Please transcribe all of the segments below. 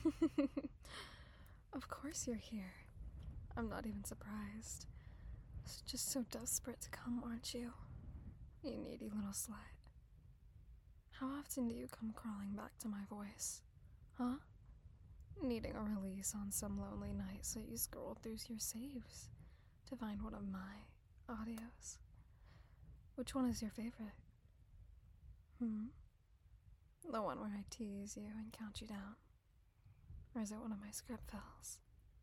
Of course you're here. I'm not even surprised. Just so desperate to come, aren't you? You needy little slut. How often do you come crawling back to my voice? Huh? Needing a release on some lonely night, so you scroll through your saves to find one of my audios. Which one is your favorite? The one where I tease you and count you down? Or is it one of my script fills?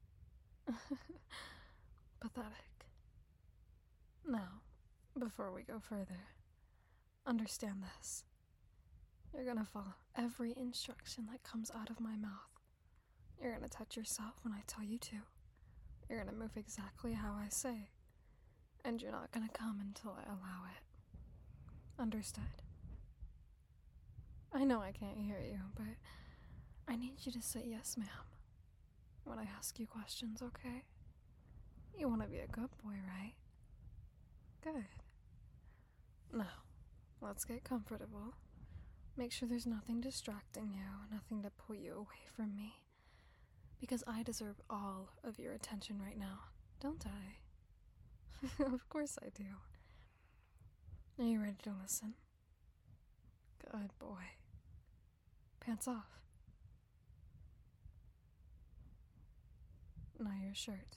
Pathetic. Now, before we go further, understand this. You're gonna follow every instruction that comes out of my mouth. You're gonna touch yourself when I tell you to. You're gonna move exactly how I say. And you're not gonna come until I allow it. Understood? I know I can't hear you, but I need you to say yes, ma'am, when I ask you questions, okay? You want to be a good boy, right? Good. Now, let's get comfortable. Make sure there's nothing distracting you, nothing to pull you away from me. Because I deserve all of your attention right now, don't I? Of course I do. Are you ready to listen? Good boy. Pants off. Now your shirt.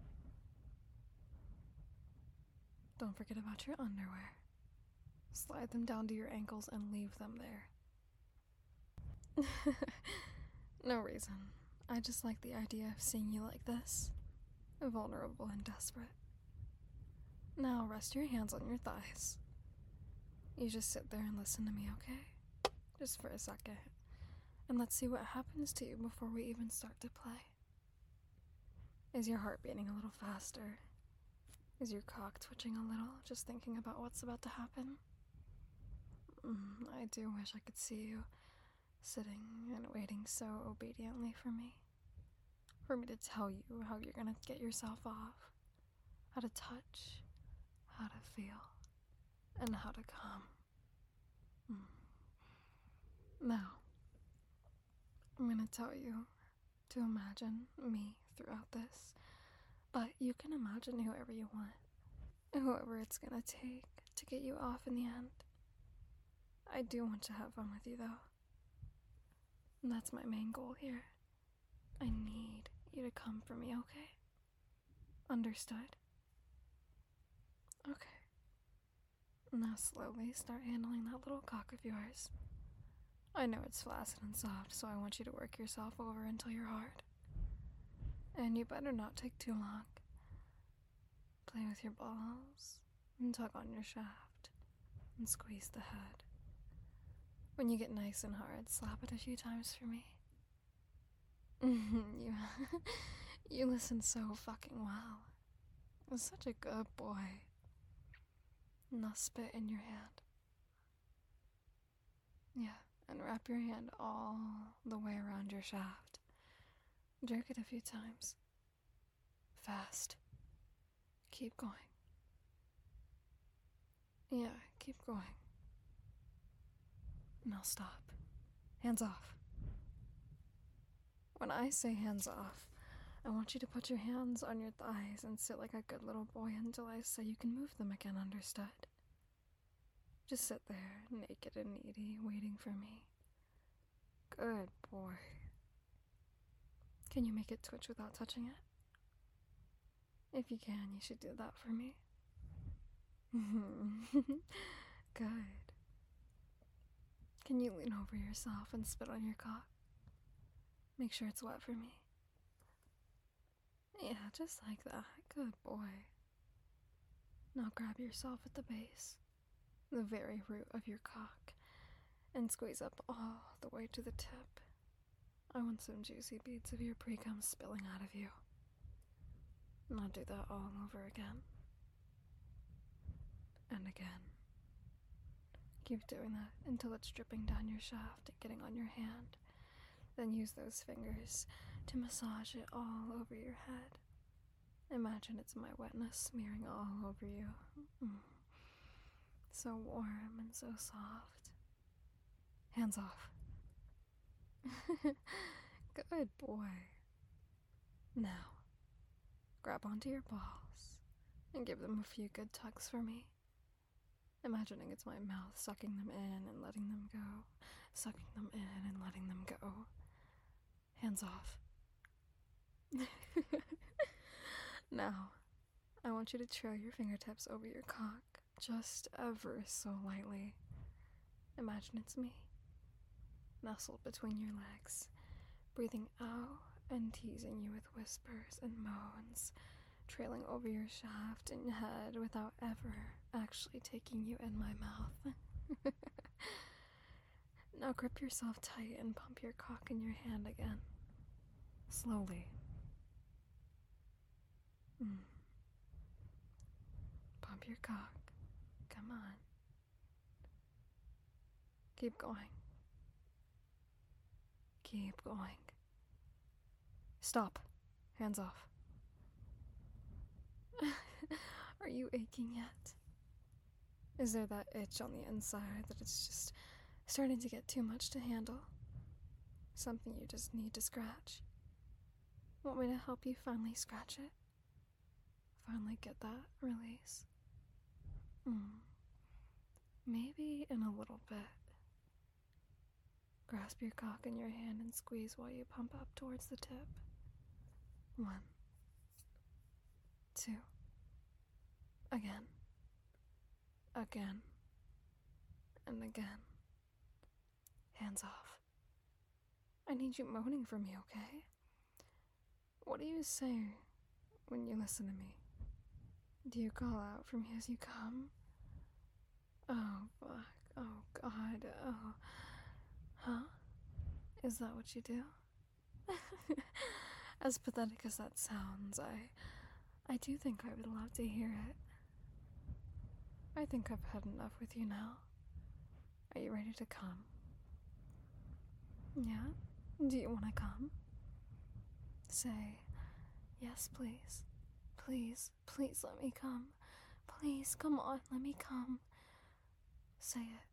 Don't forget about your underwear. Slide them down to your ankles and leave them there. No reason. I just like the idea of seeing you like this. Vulnerable and desperate. Now rest your hands on your thighs. You just sit there and listen to me, okay? Just for a second. And let's see what happens to you before we even start to play. Is your heart beating a little faster? Is your cock twitching a little, just thinking about what's about to happen? I do wish I could see you sitting and waiting so obediently for me. For me to tell you how you're gonna get yourself off. How to touch, how to feel, and how to come. Now, I'm gonna tell you to imagine me throughout this, but you can imagine whoever you want, whoever it's gonna take to get you off in the end. I do want to have fun with you, though. And that's my main goal here. I need you to come for me, okay? Understood? Okay. Now slowly start handling that little cock of yours. I know it's flaccid and soft, so I want you to work yourself over until you're hard. And you better not take too long. Play with your balls, and tug on your shaft, and squeeze the head. When you get nice and hard, slap it a few times for me. You listen so fucking well. You're such a good boy. Now spit in your hand. Yeah, and wrap your hand all the way around your shaft. Jerk it a few times. Fast. Keep going. Yeah, keep going. Now stop. Hands off. When I say hands off, I want you to put your hands on your thighs and sit like a good little boy until I say you can move them again, understood? Just sit there, naked and needy, waiting for me. Good boy. Can you make it twitch without touching it? If you can, you should do that for me. Good. Can you lean over yourself and spit on your cock? Make sure it's wet for me. Yeah, just like that. Good boy. Now grab yourself at the base, the very root of your cock, and squeeze up all the way to the tip. I want some juicy beads of your pre-cum spilling out of you. Now do that all over again. And again. Keep doing that until it's dripping down your shaft and getting on your hand. Then use those fingers to massage it all over your head. Imagine it's my wetness smearing all over you. So warm and so soft. Hands off. Good boy. Now, grab onto your balls and give them a few good tugs for me. Imagining it's my mouth sucking them in and letting them go, sucking them in and letting them go. Hands off. Now, I want you to trail your fingertips over your cock, just ever so lightly. Imagine it's me, nestled between your legs, breathing out and teasing you with whispers and moans, trailing over your shaft and head without ever actually taking you in my mouth. Now grip yourself tight and pump your cock in your hand again. Slowly. Pump your cock. Come on. Keep going. Keep going. Stop. Hands off. Are you aching yet? Is there that itch on the inside that it's just starting to get too much to handle? Something you just need to scratch? Want me to help you finally scratch it? Finally get that release? Maybe in a little bit. Grasp your cock in your hand and squeeze while you pump up towards the tip. 1, 2. Again. Again. And again. Hands off. I need you moaning for me, okay? What do you say when you listen to me? Do you call out for me as you come? Oh, fuck. Oh, God. Oh. Huh? Is that what you do? As pathetic as that sounds, I do think I would love to hear it. I think I've had enough with you now. Are you ready to come? Yeah? Do you want to come? Say, yes, please. Please, please let me come. Please, come on, let me come. Say it.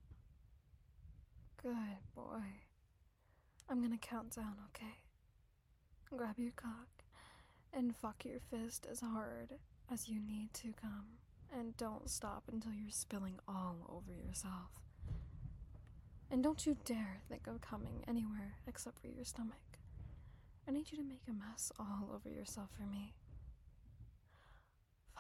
Good boy. I'm gonna count down, okay? Grab your cock and fuck your fist as hard as you need to come. And don't stop until you're spilling all over yourself. And don't you dare think of coming anywhere except for your stomach. I need you to make a mess all over yourself for me. 5.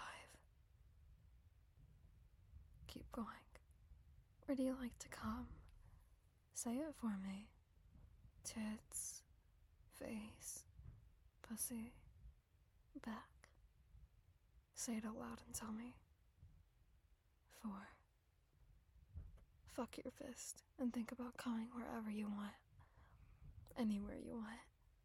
Keep going. Where do you like to come? Say it for me. Tits, face, pussy, back. Say it out loud and tell me. 4. Fuck your fist and think about coming wherever you want. Anywhere you want.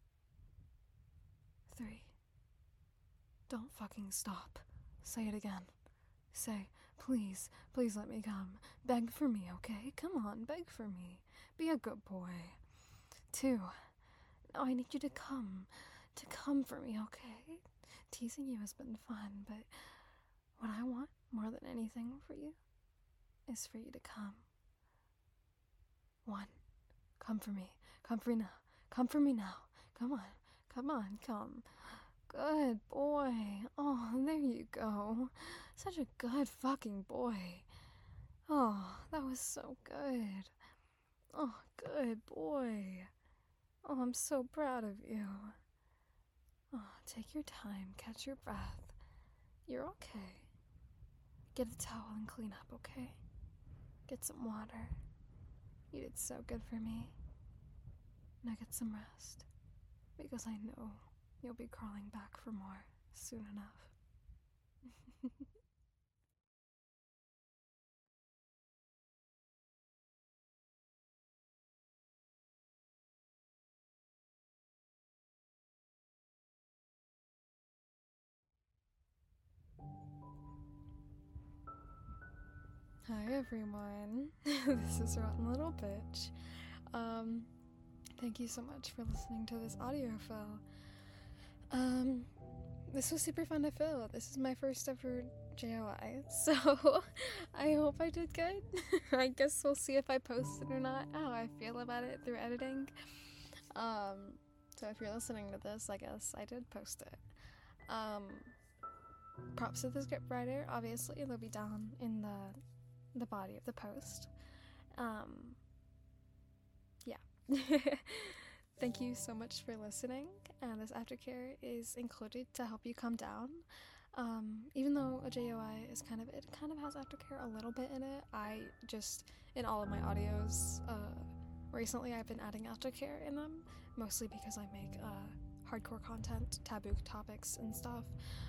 3. Don't fucking stop. Say it again. Say, please, please let me come. Beg for me, okay? Come on, beg for me. Be a good boy. 2. Now I need you to come for me, okay? Teasing you has been fun, but what I want more than anything for you is for you to come. 1. Come for me. Come for me now. Come for me now. Come on. Come on. Come. Good boy. Oh, there you go. Such a good fucking boy. Oh, that was so good. Oh, good boy. Oh, I'm so proud of you. Oh, take your time. Catch your breath. You're okay. Get a towel and clean up, okay? Get some water. You did so good for me. Now get some rest, because I know you'll be crawling back for more soon enough. Hi everyone, this is Rotten Little Bitch. Thank you so much for listening to this audio fill. This was super fun to fill. This is my first ever JOI, so I hope I did good. I guess we'll see if I post it or not, how I feel about it through editing. So if you're listening to this, I guess I did post it. Props to the scriptwriter, obviously, they'll be down in the body of the post. Yeah. Thank you so much for listening, and this aftercare is included to help you calm down. Even though a JOI is kind of has aftercare a little bit in it, I just, in all of my audios, recently I've been adding aftercare in them, mostly because I make hardcore content, taboo topics and stuff,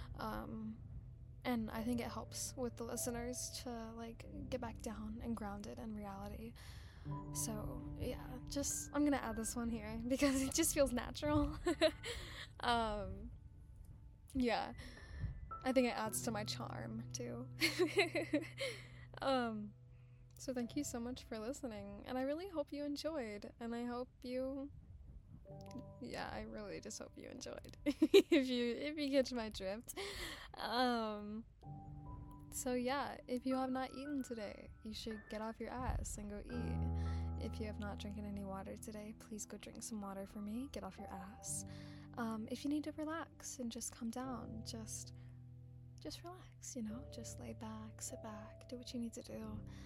and I think it helps with the listeners to like get back down and grounded in reality. So yeah, just I'm gonna add this one here because it just feels natural. Yeah, I think it adds to my charm too. So thank you so much for listening, and I really hope you enjoyed, and I hope you, yeah, I really just hope you enjoyed. if you catch my drift. So yeah, if you have not eaten today, you should get off your ass and go eat. If you have not drinking any water today, please go drink some water for me. Get off your ass. If you need to relax and just calm down, just relax, you know? Just lay back, sit back, do what you need to do.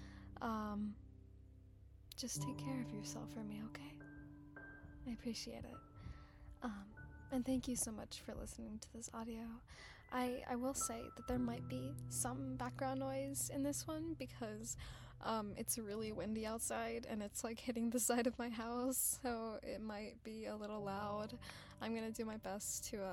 Just take care of yourself for me, okay? I appreciate it. And thank you so much for listening to this audio. I will say that there might be some background noise in this one because it's really windy outside and it's like hitting the side of my house, so it might be a little loud. I'm gonna do my best to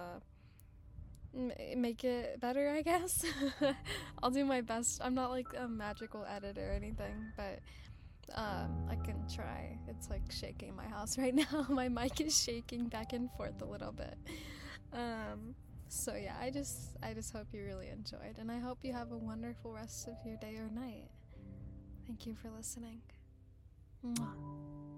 make it better, I guess. I'll do my best. I'm not like a magical editor or anything, but I can try. It's like shaking my house right now. My mic is shaking back and forth a little bit. So yeah, I just hope you really enjoyed, and I hope you have a wonderful rest of your day or night. Thank you for listening. Mwah.